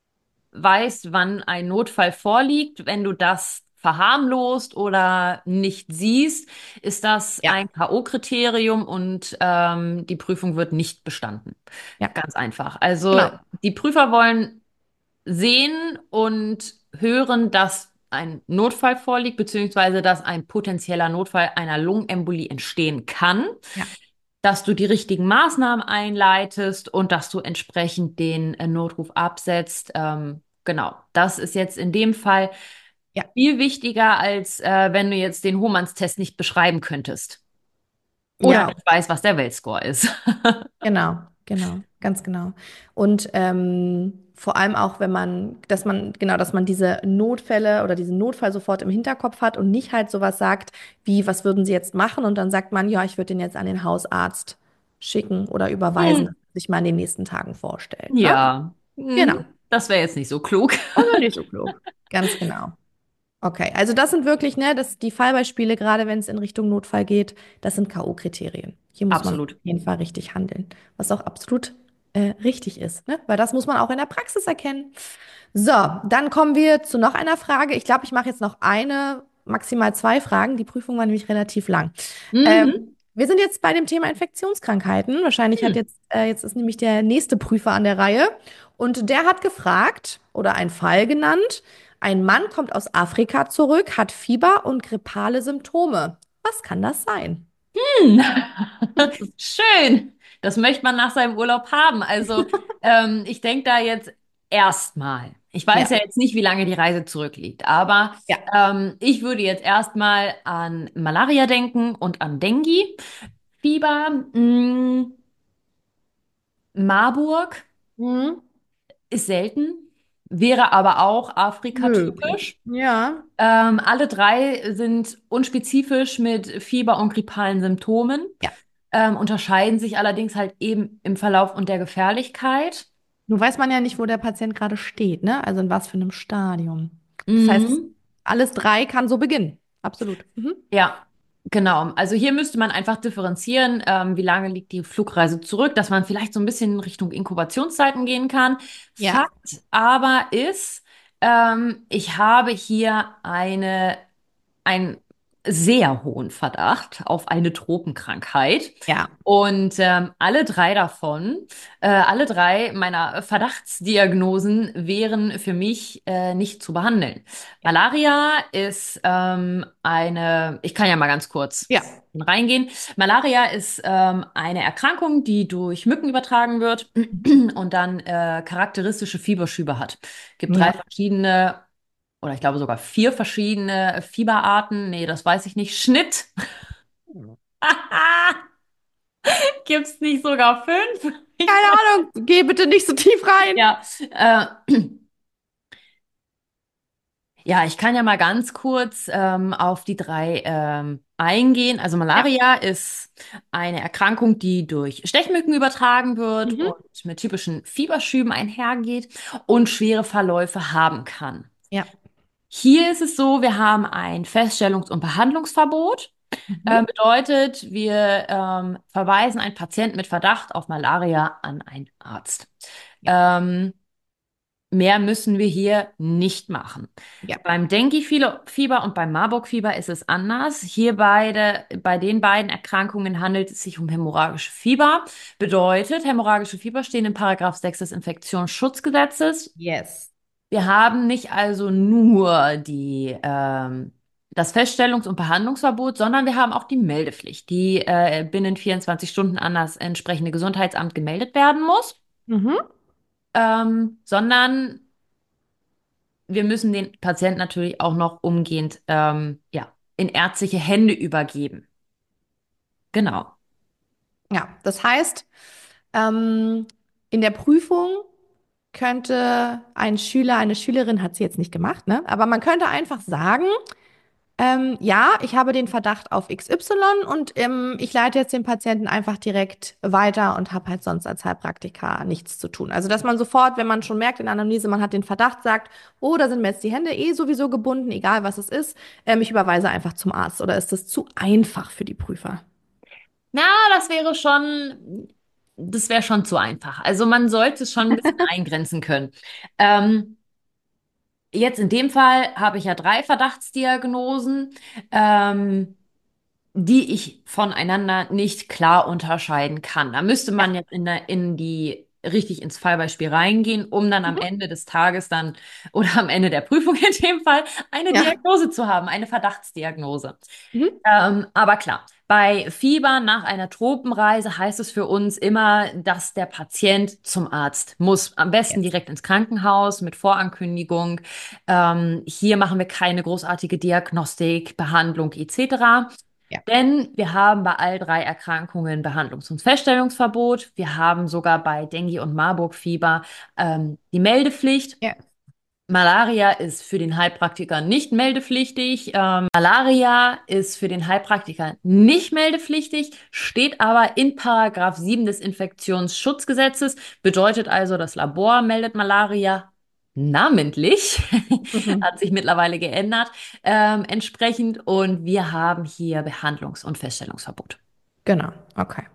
weißt, wann ein Notfall vorliegt. Wenn du das verharmlost oder nicht siehst, ist das Ja, ein K O-Kriterium und ähm, die Prüfung wird nicht bestanden. ja, Ganz einfach. Also genau. die Prüfer wollen sehen und hören, dass ein Notfall vorliegt, beziehungsweise dass ein potenzieller Notfall einer Lungenembolie entstehen kann, Ja, dass du die richtigen Maßnahmen einleitest und dass du entsprechend den äh, Notruf absetzt. Ähm, genau, das ist jetzt in dem Fall ja. viel wichtiger, als äh, wenn du jetzt den Hohmanns-Test nicht beschreiben könntest oder Ja, nicht weißt, was der Weltscore ist. genau, genau, ganz genau. Und ähm, vor allem auch, wenn man, dass man, genau, dass man diese Notfälle oder diesen Notfall sofort im Hinterkopf hat und nicht halt sowas sagt, wie, was würden Sie jetzt machen? Und dann sagt man, ja, ich würde den jetzt an den Hausarzt schicken oder überweisen, dass Hm. man sich mal in den nächsten Tagen vorstellt, ne? Ja, Genau. hm, das wäre jetzt nicht so klug. Also nicht so klug. Ganz genau. Okay, also das sind wirklich, ne, das, die Fallbeispiele, gerade wenn es in Richtung Notfall geht, das sind K O-Kriterien. Hier muss man auf Absolut. jeden Fall richtig handeln, was auch absolut äh, richtig ist, ne? Weil das muss man auch in der Praxis erkennen. So, dann kommen wir zu noch einer Frage. Ich glaube, ich mache jetzt noch eine, maximal zwei Fragen. Die Prüfung war nämlich relativ lang. Mhm. Ähm, wir sind jetzt bei dem Thema Infektionskrankheiten. Wahrscheinlich hat Hm. jetzt, äh, jetzt ist nämlich der nächste Prüfer an der Reihe. Und der hat gefragt oder einen Fall genannt. Ein Mann kommt aus Afrika zurück, hat Fieber und grippale Symptome. Was kann das sein? Hm. Schön. Das möchte man nach seinem Urlaub haben. Also, ähm, ich denke da jetzt erstmal. Ich weiß Ja, ja jetzt nicht, wie lange die Reise zurückliegt, aber ja. ähm, ich würde jetzt erstmal an Malaria denken und an Dengue. Fieber, mh, Marburg Hm, ist selten, wäre aber auch möglich. Afrika-typisch. Ja, Ähm, alle drei sind unspezifisch mit Fieber und grippalen Symptomen, ja. ähm, unterscheiden sich allerdings halt eben im Verlauf und der Gefährlichkeit. Nun weiß man ja nicht, wo der Patient gerade steht, ne? Also in was für einem Stadium. Das heißt, Mhm. alles drei kann so beginnen. Absolut. Mhm. Ja, genau. Also hier müsste man einfach differenzieren, ähm, wie lange liegt die Flugreise zurück, dass man vielleicht so ein bisschen in Richtung Inkubationszeiten gehen kann. Ja, Fakt aber ist, ähm, ich habe hier eine, einen sehr hohen Verdacht auf eine Tropenkrankheit. ja, Und ähm, alle drei davon, äh, alle drei meiner Verdachtsdiagnosen wären für mich äh, nicht zu behandeln. ja, Malaria ist ähm, eine, ich kann ja mal ganz kurz ja, reingehen. Malaria ist ähm, eine Erkrankung, die durch Mücken übertragen wird und dann äh, charakteristische Fieberschübe hat. Gibt drei ja. verschiedene oder ich glaube sogar vier verschiedene Fieberarten. Nee, das weiß ich nicht. Schnitt. Gibt's nicht sogar fünf? Ich Keine weiß. Ahnung, geh bitte nicht so tief rein. Ja, äh, ja, ich kann ja mal ganz kurz ähm, auf die drei ähm, eingehen. Also Ja. Malaria ist eine Erkrankung, die durch Stechmücken übertragen wird Mhm. und mit typischen Fieberschüben einhergeht und schwere Verläufe haben kann. Ja. Hier ist es so, wir haben ein Feststellungs- und Behandlungsverbot. Mhm. Äh, bedeutet, wir ähm, verweisen einen Patienten mit Verdacht auf Malaria an einen Arzt. Ja. Ähm, Mehr müssen wir hier nicht machen. Ja. Beim Dengue-Fieber und beim Marburg-Fieber ist es anders. Hier beide, bei den beiden Erkrankungen handelt es sich um hämorrhagische Fieber. Bedeutet, hämorrhagische Fieber stehen in Paragraph sechs des Infektionsschutzgesetzes. Yes. Wir haben nicht also nur die, ähm, das Feststellungs- und Behandlungsverbot, sondern wir haben auch die Meldepflicht, die äh, binnen vierundzwanzig Stunden an das entsprechende Gesundheitsamt gemeldet werden muss. Mhm. Ähm, sondern wir müssen den Patienten natürlich auch noch umgehend ähm, ja, in ärztliche Hände übergeben. Genau. Ja, das heißt, ähm, in der Prüfung könnte ein Schüler, eine Schülerin, hat sie jetzt nicht gemacht, ne? Aber man könnte einfach sagen, ähm, ja, ich habe den Verdacht auf X Y und ähm, ich leite jetzt den Patienten einfach direkt weiter und habe halt sonst als Heilpraktiker nichts zu tun. Also, dass man sofort, wenn man schon merkt in der Anamnese, man hat den Verdacht, sagt, oh, da sind mir jetzt die Hände eh sowieso gebunden, egal was es ist, ähm, ich überweise einfach zum Arzt. Oder ist das zu einfach für die Prüfer? Na, das wäre schon, das wäre schon zu einfach. Also man sollte es schon ein bisschen eingrenzen können. Ähm, Jetzt in dem Fall habe ich ja drei Verdachtsdiagnosen. Ähm, die ich voneinander nicht klar unterscheiden kann. Da müsste Ja. man jetzt in, der, in die richtig ins Fallbeispiel reingehen, um dann am Mhm. Ende des Tages dann oder am Ende der Prüfung in dem Fall eine Ja. Diagnose zu haben, eine Verdachtsdiagnose. Mhm. Ähm, aber klar, bei Fieber nach einer Tropenreise heißt es für uns immer, dass der Patient zum Arzt muss. Am besten Yes. direkt ins Krankenhaus mit Vorankündigung. Ähm, hier machen wir keine großartige Diagnostik, Behandlung et cetera. Ja. Denn wir haben bei all drei Erkrankungen Behandlungs- und Feststellungsverbot. Wir haben sogar bei Dengue und Marburg-Fieber ähm, die Meldepflicht. Ja. Malaria ist für den Heilpraktiker nicht meldepflichtig. Ähm, Malaria ist für den Heilpraktiker nicht meldepflichtig, steht aber in Paragraph sieben des Infektionsschutzgesetzes, bedeutet also, das Labor meldet Malaria namentlich, Mhm. hat sich mittlerweile geändert, ähm, entsprechend und wir haben hier Behandlungs- und Feststellungsverbot. Genau. Okay.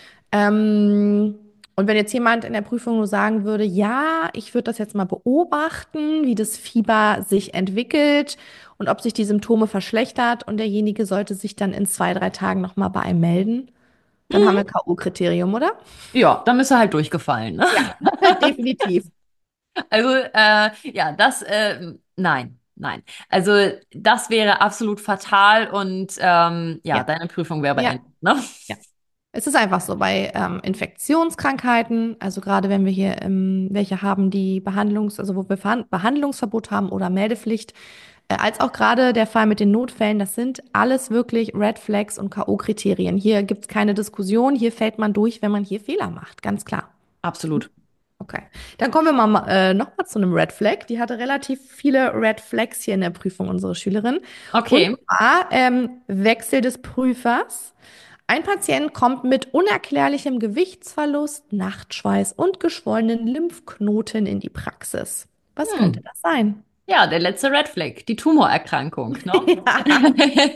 Ähm, und wenn jetzt jemand in der Prüfung nur sagen würde, ja, ich würde das jetzt mal beobachten, wie das Fieber sich entwickelt und ob sich die Symptome verschlechtert und derjenige sollte sich dann in zwei, drei Tagen nochmal bei einem melden, dann haben wir Mhm. K O-Kriterium, oder? Ja, dann ist er halt durchgefallen. Ne? Ja, definitiv. Also, äh, ja, das, äh, nein, nein. Also, das wäre absolut fatal und ähm, ja, Ja, deine Prüfung wäre ja, beendet, ne? ja. Es ist einfach so bei ähm, Infektionskrankheiten, also gerade wenn wir hier ähm, welche haben, die Behandlungs-, also wo wir Verhan- Behandlungsverbot haben oder Meldepflicht, äh, als auch gerade der Fall mit den Notfällen, das sind alles wirklich Red Flags und K O-Kriterien. Hier gibt es keine Diskussion, hier fällt man durch, wenn man hier Fehler macht, ganz klar. Absolut. Okay, dann kommen wir mal äh, noch mal zu einem Red Flag. Die hatte relativ viele Red Flags hier in der Prüfung, unsere Schülerin. Und Okay. zwar ähm, Wechsel des Prüfers. Ein Patient kommt mit unerklärlichem Gewichtsverlust, Nachtschweiß und geschwollenen Lymphknoten in die Praxis. Was könnte Hm. das sein? Ja, der letzte Red Flag, die Tumorerkrankung, ne? Ja.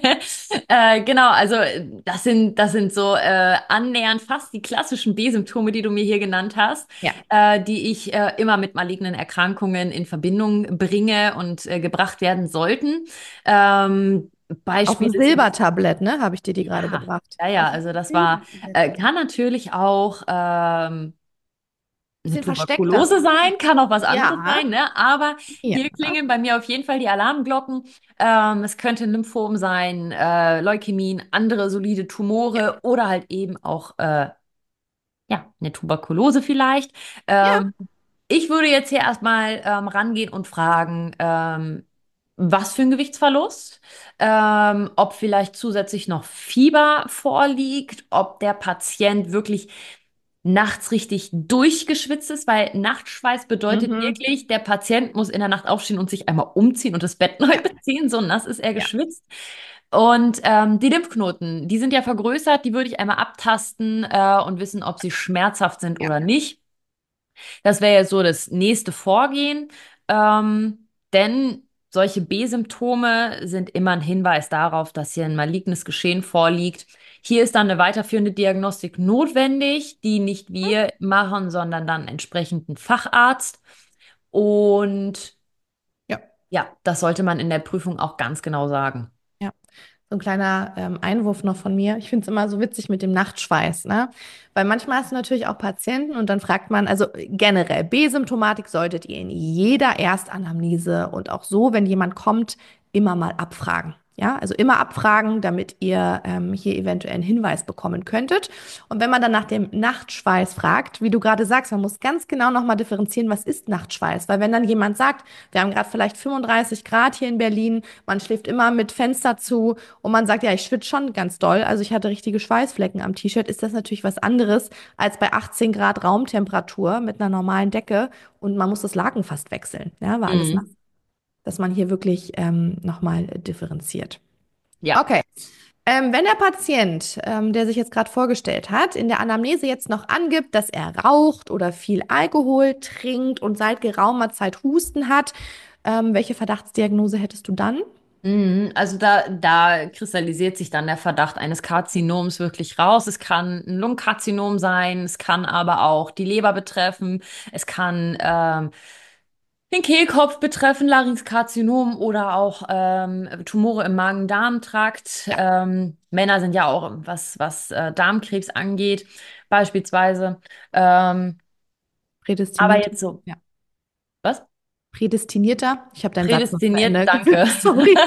Äh, genau, also das sind, das sind so äh, annähernd fast die klassischen B-Symptome, die du mir hier genannt hast, Ja. äh, die ich äh, immer mit malignen Erkrankungen in Verbindung bringe und äh, gebracht werden sollten. Ähm, Auf Beispiele dem sind, Silbertablett, ne, habe ich dir die gerade ja, gebracht. ja, ja, Auf dem also das war, Silbertablett. äh, kann natürlich auch ähm, eine Bisschen versteckter. Tuberkulose sein, kann auch was anderes Ja. sein, ne? Aber Ja. hier klingen bei mir auf jeden Fall die Alarmglocken. Ähm, es könnte ein Lymphom sein, äh, Leukämien, andere solide Ja. Tumore oder halt eben auch äh, ja, eine Tuberkulose vielleicht. Ja. Ähm, Ich würde jetzt hier erstmal ähm, rangehen und fragen, ähm, was für ein Gewichtsverlust, ähm, ob vielleicht zusätzlich noch Fieber vorliegt, ob der Patient wirklich nachts richtig durchgeschwitzt ist, weil Nachtschweiß bedeutet Mhm. wirklich, der Patient muss in der Nacht aufstehen und sich einmal umziehen und das Bett neu Ja. beziehen, so nass ist er Ja. geschwitzt. Und ähm, die Lymphknoten, die sind ja vergrößert, die würde ich einmal abtasten äh, und wissen, ob sie schmerzhaft sind Ja. oder nicht. Das wäre jetzt so das nächste Vorgehen. Ähm, denn solche B-Symptome sind immer ein Hinweis darauf, dass hier ein malignes Geschehen vorliegt. Hier ist dann eine weiterführende Diagnostik notwendig, die nicht wir machen, sondern dann entsprechend ein Facharzt. Und Ja. ja, das sollte man in der Prüfung auch ganz genau sagen. Ja. So ein kleiner ähm, Einwurf noch von mir. Ich finde es immer so witzig mit dem Nachtschweiß, ne? Weil manchmal hast du natürlich auch Patienten und dann fragt man, also generell, B-Symptomatik solltet ihr in jeder Erstanamnese und auch so, wenn jemand kommt, immer mal abfragen. Ja, also immer abfragen, damit ihr ähm, hier eventuell einen Hinweis bekommen könntet. Und wenn man dann nach dem Nachtschweiß fragt, wie du gerade sagst, man muss ganz genau nochmal differenzieren, was ist Nachtschweiß? Weil wenn dann jemand sagt, wir haben gerade vielleicht fünfunddreißig Grad hier in Berlin, man schläft immer mit Fenster zu und man sagt, ja, ich schwitze schon ganz doll, also ich hatte richtige Schweißflecken am T-Shirt, ist das natürlich was anderes als bei achtzehn Grad Raumtemperatur mit einer normalen Decke und man muss das Laken fast wechseln, ja, war alles nass. Mhm. Dass man hier wirklich ähm, nochmal differenziert. Ja. Okay. Ähm, wenn der Patient, ähm, der sich jetzt gerade vorgestellt hat, in der Anamnese jetzt noch angibt, dass er raucht oder viel Alkohol trinkt und seit geraumer Zeit Husten hat, ähm, welche Verdachtsdiagnose hättest du dann? Mhm. Also da, da kristallisiert sich dann der Verdacht eines Karzinoms wirklich raus. Es kann ein Lungenkarzinom sein, es kann aber auch die Leber betreffen, es kann ähm, den Kehlkopf betreffen, Larynxkarzinom oder auch ähm, Tumore im Magen-Darm-Trakt. Ja, Ähm, Männer sind ja auch, was, was äh, Darmkrebs angeht, beispielsweise. Ähm, aber prädestiniert. jetzt so, Ja. was? Prädestinierter. Ich habe deinen Satz noch zu Prädestiniert, Ende danke. geführt. Sorry.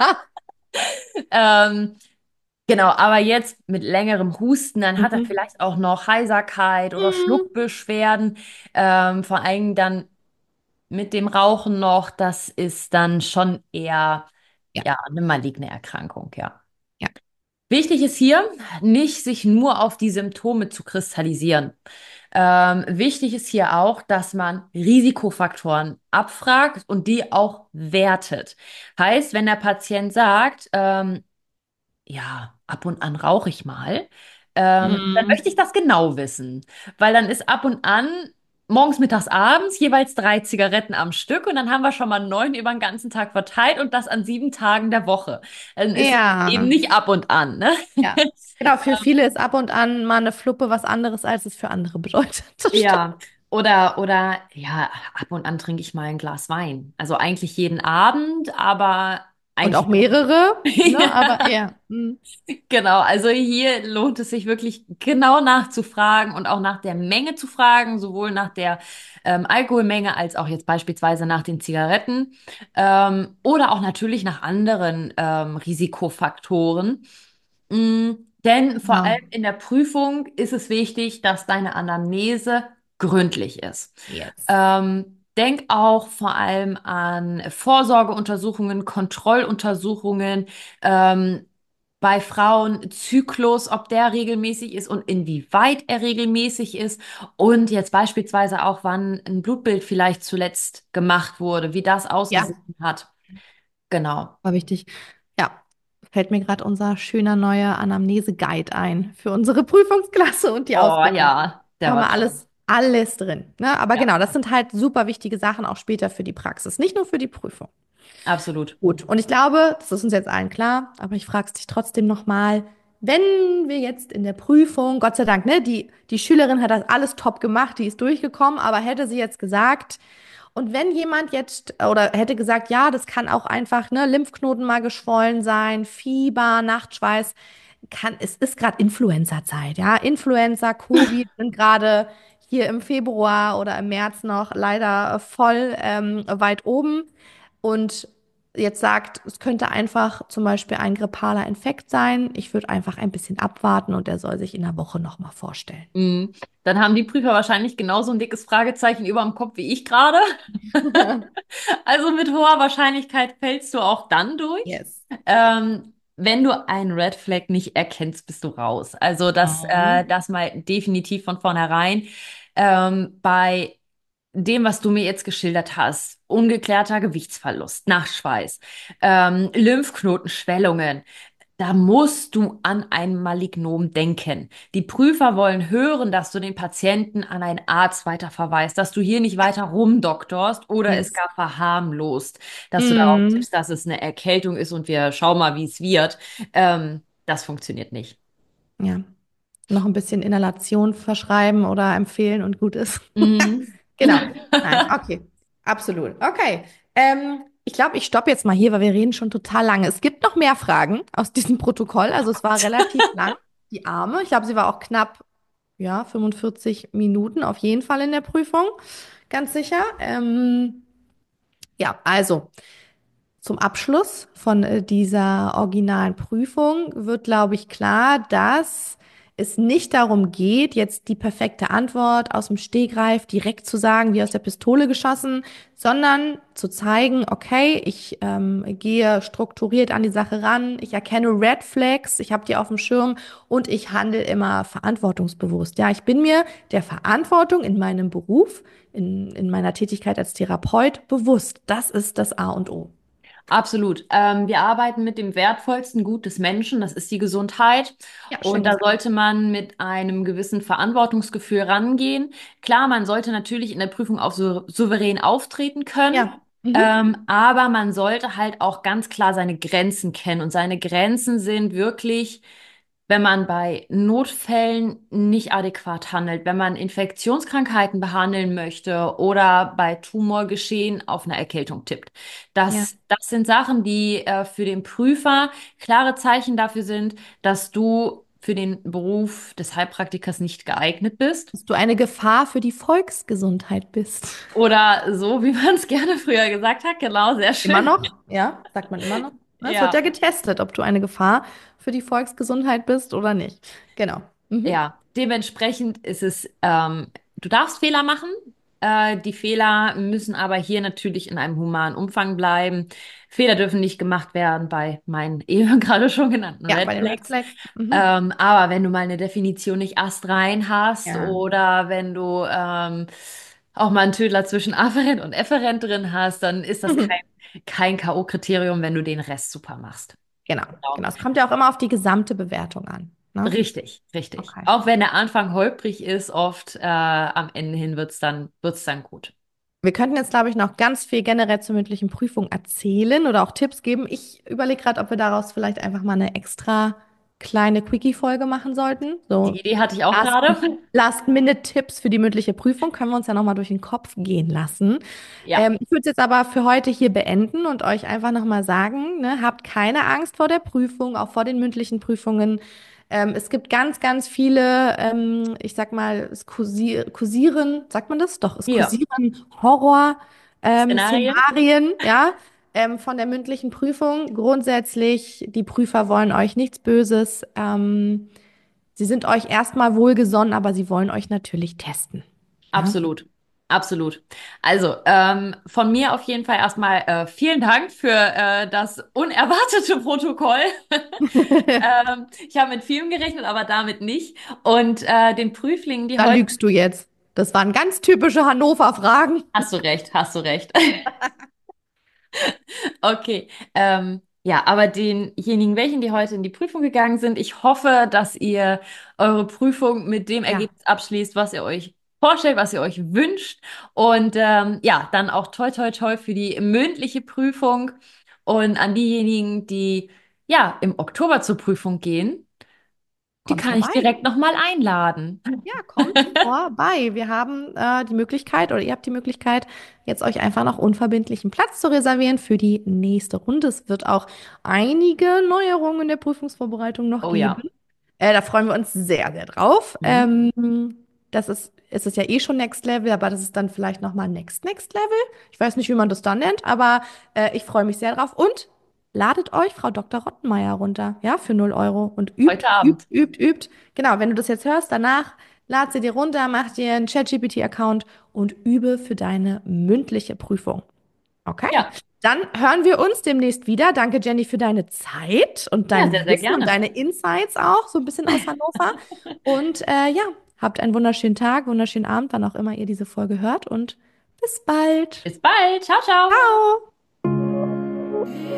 Ähm, Genau, aber jetzt mit längerem Husten, dann hat er Mhm. vielleicht auch noch Heiserkeit oder Mhm. Schluckbeschwerden, ähm, vor allem dann mit dem Rauchen noch, das ist dann schon eher, Ja, ja, eine maligne Erkrankung, ja. ja. Wichtig ist hier, nicht sich nur auf die Symptome zu kristallisieren. Ähm, wichtig ist hier auch, dass man Risikofaktoren abfragt und die auch wertet. Heißt, wenn der Patient sagt, ähm, ja, ab und an rauche ich mal, ähm, dann Mhm. möchte ich das genau wissen. Weil dann ist ab und an morgens, mittags, abends jeweils drei Zigaretten am Stück und dann haben wir schon mal neun über den ganzen Tag verteilt und das an sieben Tagen der Woche. Dann ist es eben Ja, nicht ab und an, ne? ja. Genau, für viele ist ab und an mal eine Fluppe was anderes, als es für andere bedeutet. Das stimmt. Ja, oder, oder, ja, ab und an trinke ich mal ein Glas Wein. Also eigentlich jeden Abend, aber Und auch eigentlich. mehrere, ne? Aber Ja. ja. Mhm. Genau, also hier lohnt es sich wirklich genau nachzufragen und auch nach der Menge zu fragen, sowohl nach der ähm, Alkoholmenge als auch jetzt beispielsweise nach den Zigaretten ähm, oder auch natürlich nach anderen ähm, Risikofaktoren. Mm, denn vor allem Genau. in der Prüfung ist es wichtig, dass deine Anamnese gründlich ist. Yes. Ähm, denk auch vor allem an Vorsorgeuntersuchungen, Kontrolluntersuchungen. Ähm, bei Frauen Zyklus, ob der regelmäßig ist und inwieweit er regelmäßig ist und jetzt beispielsweise auch, wann ein Blutbild vielleicht zuletzt gemacht wurde, wie das Ja, ausgesehen hat. Genau. war wichtig. Ja, fällt mir gerade unser schöner neuer Anamnese-Guide ein für unsere Prüfungsklasse und die Oh Ausbildung. ja, Da der haben war wir toll. alles, alles drin. Ne? Aber Ja, genau, das sind halt super wichtige Sachen auch später für die Praxis, nicht nur für die Prüfung. absolut. Gut, und ich glaube, das ist uns jetzt allen klar, aber ich frage es dich trotzdem nochmal, wenn wir jetzt in der Prüfung, Gott sei Dank, ne, die, die Schülerin hat das alles top gemacht, die ist durchgekommen, aber hätte sie jetzt gesagt, und wenn jemand jetzt oder hätte gesagt, ja, das kann auch einfach, ne, Lymphknoten mal geschwollen sein, Fieber, Nachtschweiß, kann, es ist gerade Influenza-Zeit, ja, Influenza, Covid sind gerade hier im Februar oder im März noch leider voll ähm, weit oben und jetzt sagt, es könnte einfach zum Beispiel ein grippaler Infekt sein. Ich würde einfach ein bisschen abwarten und er soll sich in der Woche nochmal vorstellen. Mhm. Dann haben die Prüfer wahrscheinlich genauso ein dickes Fragezeichen über dem Kopf wie ich gerade. Also mit hoher Wahrscheinlichkeit fällst du auch dann durch. Yes. Ähm, wenn du einen Red Flag nicht erkennst, bist du raus. Also das, äh, Mhm. das mal definitiv von vornherein. Ähm, bei dem, was du mir jetzt geschildert hast, ungeklärter Gewichtsverlust, Nachschweiß, ähm, Lymphknotenschwellungen, Da musst du an ein Malignom denken. Die Prüfer wollen hören, dass du den Patienten an einen Arzt weiterverweist, dass du hier nicht weiter rumdoktorst oder es Yes. gar verharmlost, dass du darauf Mhm. tippst, dass es eine Erkältung ist und wir schauen mal, wie es wird. Ähm, das funktioniert nicht. Ja, noch ein bisschen Inhalation verschreiben oder empfehlen und gut ist. Mhm. Genau. Nein, okay. Absolut. Okay. Ähm, ich glaube, ich stoppe jetzt mal hier, weil wir reden schon total lange. Es gibt noch mehr Fragen aus diesem Protokoll. Also es war relativ lang, die Arme. Ich glaube, sie war auch knapp, ja, fünfundvierzig Minuten auf jeden Fall in der Prüfung. Ganz sicher. Ähm, ja, also. Zum Abschluss von äh, dieser originalen Prüfung wird, glaube ich, klar, dass es nicht darum geht, jetzt die perfekte Antwort aus dem Stegreif direkt zu sagen, wie aus der Pistole geschossen, sondern zu zeigen, okay, ich ähm, gehe strukturiert an die Sache ran, ich erkenne Red Flags, ich habe die auf dem Schirm und ich handle immer verantwortungsbewusst. Ja, ich bin mir der Verantwortung in meinem Beruf, in, in meiner Tätigkeit als Therapeut bewusst. Das ist das A und O. Absolut. Ähm, wir arbeiten mit dem wertvollsten Gut des Menschen, das ist die Gesundheit. Ja, schön Und da gesagt. sollte man mit einem gewissen Verantwortungsgefühl rangehen. Klar, man sollte natürlich in der Prüfung auch so souverän auftreten können, Ja. Mhm. ähm, aber man sollte halt auch ganz klar seine Grenzen kennen. Und seine Grenzen sind wirklich, wenn man bei Notfällen nicht adäquat handelt, wenn man Infektionskrankheiten behandeln möchte oder bei Tumorgeschehen auf eine Erkältung tippt. Ja. Das, das sind Sachen, die äh, für den Prüfer klare Zeichen dafür sind, dass du für den Beruf des Heilpraktikers nicht geeignet bist. Dass du eine Gefahr für die Volksgesundheit bist. Oder so, wie man es gerne früher gesagt hat. Genau, sehr Immer schön. noch? Ja, sagt man immer noch. Ne, es wird ja Ja. getestet, ob du eine Gefahr für die Volksgesundheit bist oder nicht. Genau. Mhm. Ja, dementsprechend ist es, ähm, du darfst Fehler machen. Äh, die Fehler müssen aber hier natürlich in einem humanen Umfang bleiben. Fehler dürfen nicht gemacht werden bei meinen eben gerade schon genannten Ja, Red bei den Red Flags. Flags. Mhm. Ähm, aber wenn du mal eine Definition nicht astrein hast Ja. oder wenn du ähm, auch mal einen Tödler zwischen Afferent und Efferent drin hast, dann ist das kein, kein K O-Kriterium, wenn du den Rest super machst. Genau, Genau. genau. Es kommt ja auch immer auf die gesamte Bewertung an. Ne? Richtig, richtig. Okay. Auch wenn der Anfang holprig ist, oft äh, am Ende hin wird's dann, wird's dann gut. Wir könnten jetzt, glaube ich, noch ganz viel generell zur mündlichen Prüfung erzählen oder auch Tipps geben. Ich überlege gerade, ob wir daraus vielleicht einfach mal eine extra kleine Quickie-Folge machen sollten. Die So Idee hatte ich auch Last, gerade. Last-Minute-Tipps für die mündliche Prüfung können wir uns ja nochmal durch den Kopf gehen lassen. Ja, Ähm, ich würde es jetzt aber für heute hier beenden und euch einfach nochmal sagen, ne, habt keine Angst vor der Prüfung, auch vor den mündlichen Prüfungen. Ähm, es gibt ganz, ganz viele, ähm, ich sag mal, es kursier kursieren, sagt man das? Doch, es hier. kursieren Horror, ähm, Szenarien. Szenarien, ja, ähm, von der mündlichen Prüfung. Grundsätzlich, die Prüfer wollen euch nichts Böses. Ähm, sie sind euch erstmal wohlgesonnen, aber sie wollen euch natürlich testen. Ja? Absolut. Absolut. Also, ähm, von mir auf jeden Fall erstmal äh, vielen Dank für äh, das unerwartete Protokoll. Ähm, ich habe mit vielem gerechnet, aber damit nicht. Und äh, den Prüflingen, die Da heute. lügst du jetzt. Das waren ganz typische Hannover-Fragen. Hast du recht, hast du recht. Okay, ähm, ja, aber denjenigen, welchen, die heute in die Prüfung gegangen sind, ich hoffe, dass ihr eure Prüfung mit dem Ja, Ergebnis abschließt, was ihr euch vorstellt, was ihr euch wünscht. Und ähm, ja, dann auch toi, toi, toi für die mündliche Prüfung. Und an diejenigen, die ja im Oktober zur Prüfung gehen, die kommt kann ich vorbei. direkt nochmal einladen. Ja, kommt vorbei. Wir haben äh, die Möglichkeit oder ihr habt die Möglichkeit, jetzt euch einfach noch unverbindlichen Platz zu reservieren für die nächste Runde. Es wird auch einige Neuerungen in der Prüfungsvorbereitung noch Oh geben. ja. Äh, da freuen wir uns sehr, sehr drauf. Mhm. Ähm, das ist, es ist ja eh schon Next Level, aber das ist dann vielleicht nochmal Next Next Level. Ich weiß nicht, wie man das dann nennt, aber äh, ich freue mich sehr drauf. Und ladet euch Frau Doktor Rottenmeier runter, ja, für null Euro und übt, Heute übt, Abend. übt, übt. Genau, wenn du das jetzt hörst, danach lad sie dir runter, mach dir einen ChatGPT-Account und übe für deine mündliche Prüfung. Okay, Ja, dann hören wir uns demnächst wieder. Danke, Jenny, für deine Zeit und ja, dein sehr, sehr Wissen und gerne. deine Insights auch, so ein bisschen aus Hannover. Und äh, ja, habt einen wunderschönen Tag, wunderschönen Abend, wann auch immer ihr diese Folge hört und bis bald. Bis bald. Ciao, ciao. Ciao.